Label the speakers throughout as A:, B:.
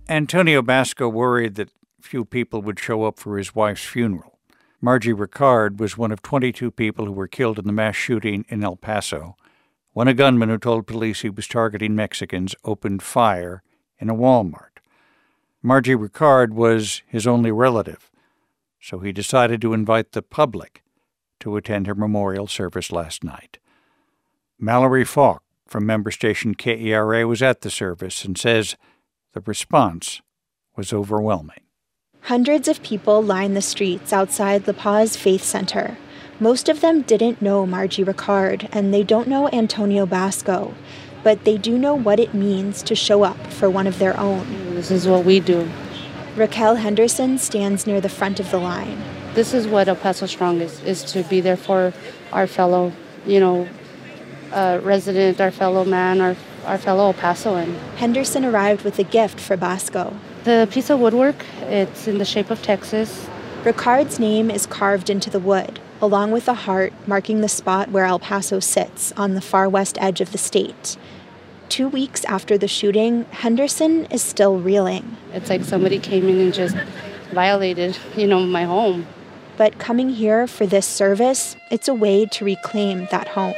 A: Antonio Basco worried that few people would show up for his wife's funeral. Margie Ricard was one of 22 people who were killed in the mass shooting in El Paso, when a gunman who told police he was targeting Mexicans opened fire in a Walmart. Margie Ricard was his only relative, so he decided to invite the public to attend her memorial service last night. Mallory Falk from member station KERA was at the service and says the response was overwhelming.
B: Hundreds of people lined the streets outside La Paz Faith Center. Most of them didn't know Margie Ricard, and they don't know Antonio Basco, but they do know what it means to show up for one of their own.
C: This is what we do.
B: Raquel Henderson stands near the front of the line.
C: This is what El Paso Strong is to be there for our fellow, resident, our fellow man, our fellow El Pasoan.
B: Henderson arrived with a gift for Basco.
C: The piece of woodwork, it's in the shape of Texas.
B: Ricard's name is carved into the wood, along with a heart marking the spot where El Paso sits on the far west edge of the state. 2 weeks after the shooting, Henderson is still reeling.
C: It's like somebody came in and just violated, my home.
B: But coming here for this service, it's a way to reclaim that home.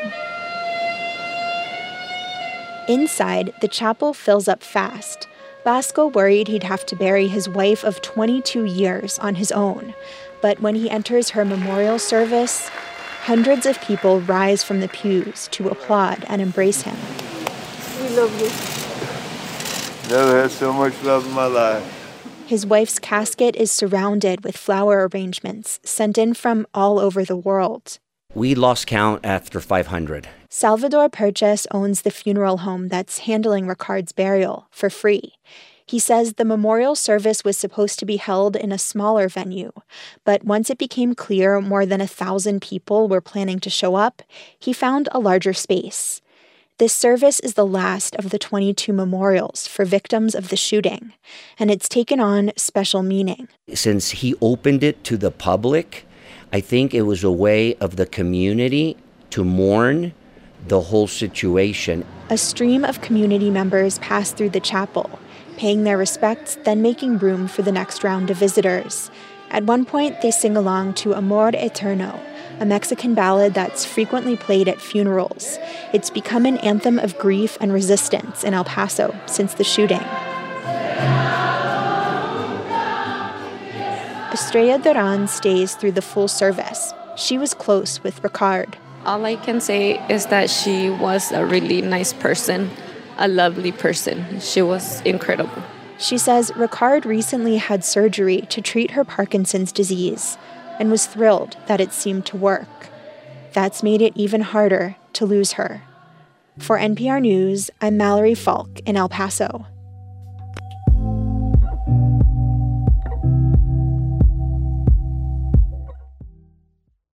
B: Inside, the chapel fills up fast. Basco worried he'd have to bury his wife of 22 years on his own. But when he enters her memorial service, hundreds of people rise from the pews to applaud and embrace him.
D: We love you. Never had so much love in my life.
B: His wife's casket is surrounded with flower arrangements sent in from all over the world.
E: We lost count after 500.
B: Salvador Purchas owns the funeral home that's handling Ricard's burial for free. He says the memorial service was supposed to be held in a smaller venue, but once it became clear more than 1,000 people were planning to show up, he found a larger space. This service is the last of the 22 memorials for victims of the shooting, and it's taken on special meaning.
E: Since he opened it to the public, I think it was a way of the community to mourn the whole situation.
B: A stream of community members passed through the chapel, paying their respects, then making room for the next round of visitors. At one point, they sing along to Amor Eterno, a Mexican ballad that's frequently played at funerals. It's become an anthem of grief and resistance in El Paso since the shooting. Estrella Duran stays through the full service. She was close with Ricard.
F: All I can say is that she was a really nice person, a lovely person. She was incredible.
B: She says Ricard recently had surgery to treat her Parkinson's disease and was thrilled that it seemed to work. That's made it even harder to lose her. For NPR News, I'm Mallory Falk in El Paso.